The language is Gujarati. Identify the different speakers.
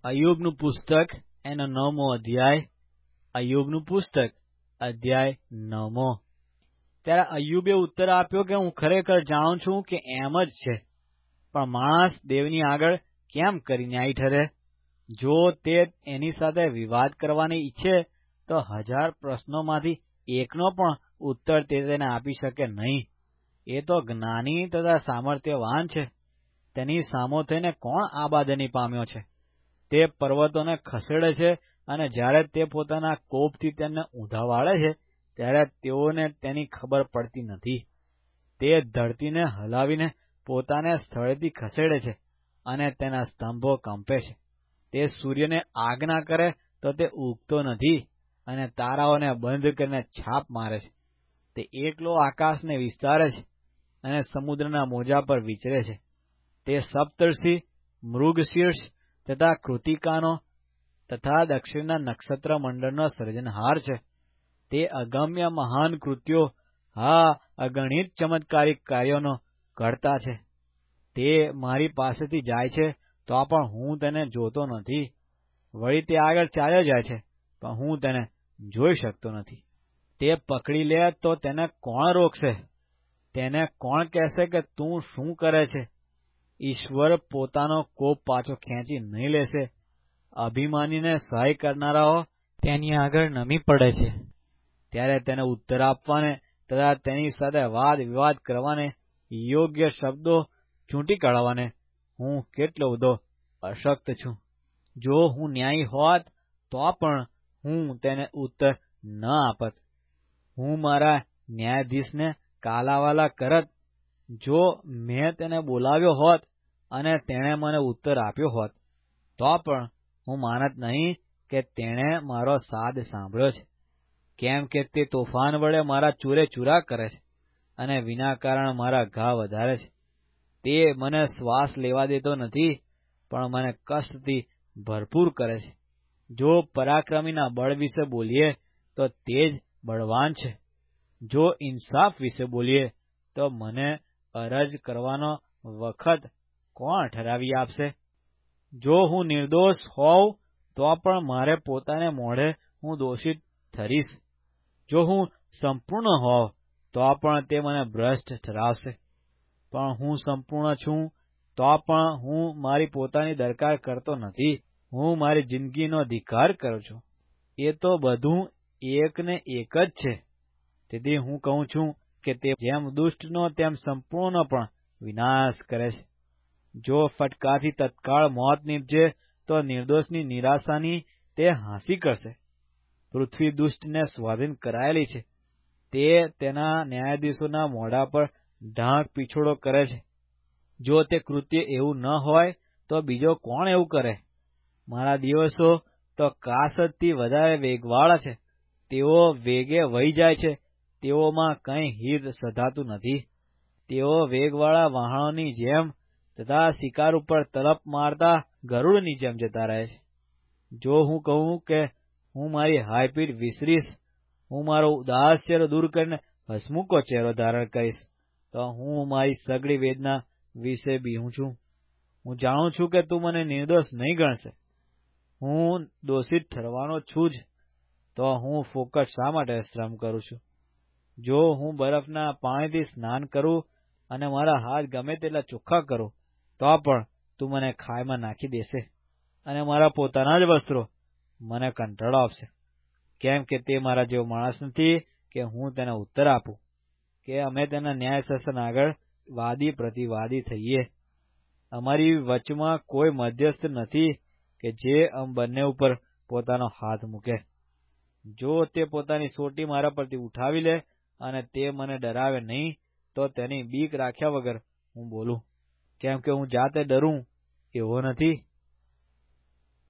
Speaker 1: અય્યુબનું પુસ્તક એનો 9મો અધ્યાય. અય્યુબનું પુસ્તક અધ્યાય 9મો. ત્યારે અય્યુબે ઉત્તર આપ્યો કે હું ખરેખર જાણું છું કે એમ જ છે, પણ માણસ દેવની આગળ કેમ કરી ન્યાય ઠરે? જો તે એની સાથે વિવાદ કરવાની ઈચ્છે તો 1000 પ્રશ્નોમાંથી એકનો પણ ઉત્તર તે તેને આપી શકે નહીં. એ તો જ્ઞાની તથા સામર્થ્યવાન છે. તેની સામો થઈને કોણ આબાદની પામ્યો છે? તે પર્વતોને ખસેડે છે, અને જ્યારે તે પોતાના કોપથી તેમને ઊંધા વાળે છે ત્યારે તેઓને તેની ખબર પડતી નથી. તે ધરતીને હલાવીને પોતાને સ્થળેથી ખસેડે છે, અને તેના સ્તંભો કંપે છે. તે સૂર્યને આજ્ઞા કરે તો તે ઉગતો નથી, અને તારાઓને બંધ કરીને છાપ મારે છે. તે એકલો આકાશને વિસ્તારે છે, અને સમુદ્રના મોજા પર વિચરે છે. તે સપ્તર્ષિ, મૃગશીર્ષ તથા કૃતિકાનો તથા દક્ષિણના નક્ષત્ર મંડળનો સર્જનહાર છે. તે અગમ્ય મહાન કૃત્યો, અગણિત ચમત્કારિક કાર્યોનો કરતા છે. તે મારી પાસેથી જાય છે તો પણ હું તેને જોતો નથી. વળી તે આગળ ચાલ્યો જાય છે, પણ હું તેને જોઈ શકતો નથી. તે પકડી લે તો તેને કોણ રોકશે? તેને કોણ કહેશે કે તું શું કરે છે? ઈશ્વર પોતાનો કોપ પાછો ખેંચી નહીં લેશે. અભિમાનીને સહાય કરનારાઓ તેની આગળ નમી પડે છે. ત્યારે તેને ઉત્તર આપવાને તથા તેની સાથે વાદ વિવાદ કરવાને, યોગ્ય શબ્દો ચૂંટી કાઢવાને હું કેટલો બધો અશક્ત છું. જો હું ન્યાયી હોત તો પણ હું તેને ઉત્તર ન આપત. હું મારા ન્યાયાધીશને કાલાવાલા કરત. જો મેં તેને બોલાવ્યો હોત અને તેણે મને ઉત્તર આપ્યો હોત, તો પણ હું માનત નહીં કે તેણે મારો સાદ સાંભળ્યો છે. કેમ કે તે તોફાન વડે મારા ચૂરે ચૂરા કરે છે, અને વિના કારણ મારા ઘા વધારે છે. તે મને શ્વાસ લેવા દેતો નથી, પણ મને કષ્ટથી ભરપૂર કરે છે. જો પરાક્રમીના બળ વિશે બોલીએ તો તે જ બળવાન છે. જો ઇન્સાફ વિશે બોલીએ તો મને અરજ કરવાનો વખત કોણ ઠરાવી આપશે? જો હું નિર્દોષ હોઉં તો પણ મારે પોતાને મોઢે હું દોષિત ઠરીશ. જો હું સંપૂર્ણ હોઉં તો પણ તે મને ભ્રષ્ટ ઠરાવશે. પણ હું સંપૂર્ણ છું તો પણ હું મારી પોતાની દરકાર કરતો નથી. હું મારી જિંદગીનો ધિક્કાર કરું છું. એ તો બધું એક ને એક જ છે. તેથી હું કહું છું કે તે જેમ દુષ્ટનો તેમ સંપૂર્ણ પણ વિનાશ કરે છે. જો ફટકાથી તત્કાળ મોત નીપજે તો નિર્દોષની નિરાશાની તે હાંસી કરશે. પૃથ્વી દુષ્ટને સ્વાધીન કરાયેલી છે. તે તેના ન્યાયાધીશોના મોઢા પર ઢાંક પીછોડો કરે છે. જો તે કૃત્ય એવું ન હોય તો બીજો કોણ એવું કરે? મારા દિવસો તો કાસદથી વધારે વેગવાળા છે. તેઓ વેગે વહી જાય છે. તેઓમાં કંઈ હિત સધાતું નથી. તેઓ વેગવાળા વહાણોની જેમ તથા શિકાર ઉપર તલપ મારતા ગરુડની જેમ જતા રહે છે. જો હું કહું કે હું મારી હાયપીઠ વિસરીશ, હું મારો ઉદાસ ચહેરો દૂર કરીને હસમુખો ચહેરો ધારણ કરીશ, તો હું મારી સઘળી વેદના વિશે બીવું છું. હું જાણું છું કે તું મને નિર્દોષ નહીં ગણશે. હું દોષિત ઠરવાનો છું જ, તો હું ફોકટ શા માટે શ્રમ કરું છું? જો હું બરફના પાણીથી સ્નાન કરું અને મારા હાથ ગમે તેટલા ચોખ્ખા કરું, તો પણ તું મને ખાઈમાં નાખી દેશે, અને મારા પોતાના જ વસ્ત્રો મને કંટાળો આપશે. કેમ કે તે મારા જેવો માણસ નથી કે હું તેને ઉત્તર આપું, કે અમે તેના ન્યાય શાસન આગળ વાદી પ્રતિવાદી થઈએ. અમારી વચમાં કોઈ મધ્યસ્થ નથી કે જે અમ બંને ઉપર પોતાનો હાથ મૂકે. જો તે પોતાની સોટી મારા પરથી ઉઠાવી લે અને તે મને ડરાવે નહીં, તો તેની બીક રાખ્યા વગર હું બોલું. કેમ કે હું જાતે ડરું એવો નથી.